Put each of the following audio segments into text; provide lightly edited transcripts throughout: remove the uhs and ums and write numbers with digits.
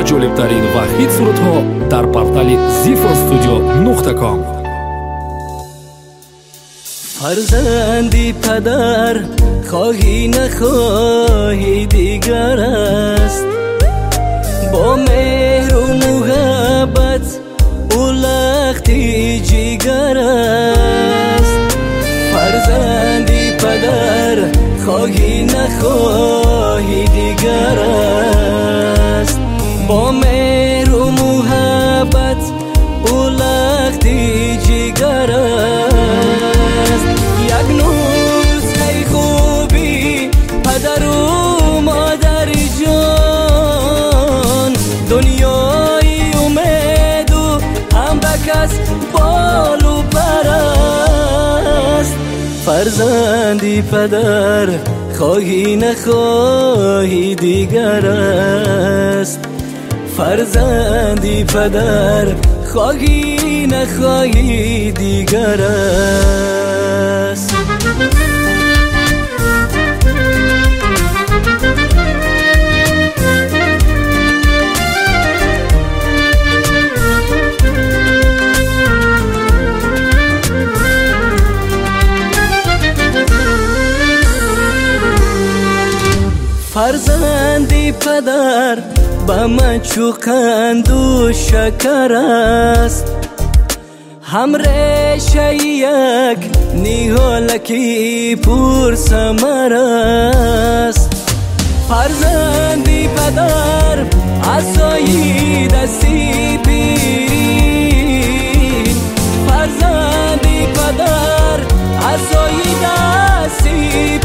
ҷолибтарин ва хит сурудҳо дар портали zifostudio.com. فرزندی پدر خواهی نخواهی دیگر است، با مهر و محبت او لختی جگر است. فرزندی پدر خواهی نخواهی دیگر است، با مهر و محبت او لختی جگر است. یک نسخه خوبی پدر و مادر جان، دنیای امید و هم بکس بال و پر است. فرزندی پدر خواهی نخواهی دیگر است، فرزندی پدر خواهی نخواهی دیگر است. فرزندی پدر به من چو قند و شکر است، هم ریشه یک نهالکی پر ثمر است. فرزندی پدر عصای دستی پیرین، فرزندی پدر عصای دستی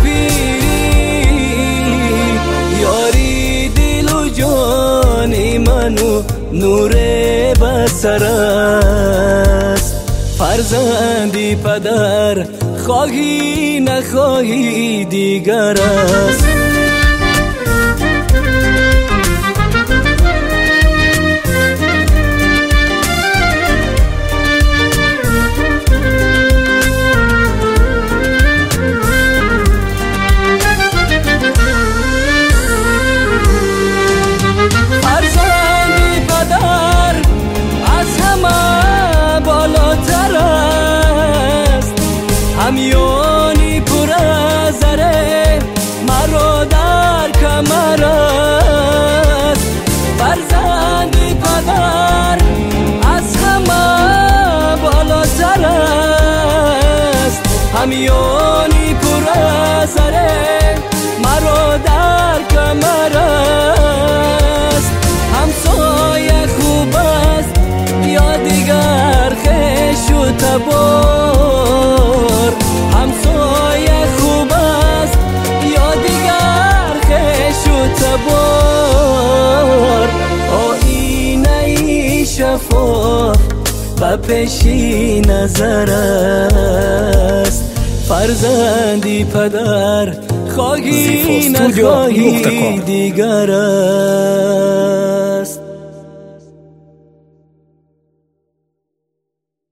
پیرین، یاری دل و جان منو نور بصر است. فرزندی پدر خواهی نخواهی دیگر است. همیانی پر از زره مرا در کمر است. فرزندی پدر از همه بالاتر است، همیانی پر از زره مرا در کمر است. همسایه خوب است یا دیگر خوش و تبار، همسایه خوب است یا دیگر خوش و تبار. آینه شفاف و پیشی نظر است. فرزندی پدر خواهی نخواهی دیگر است.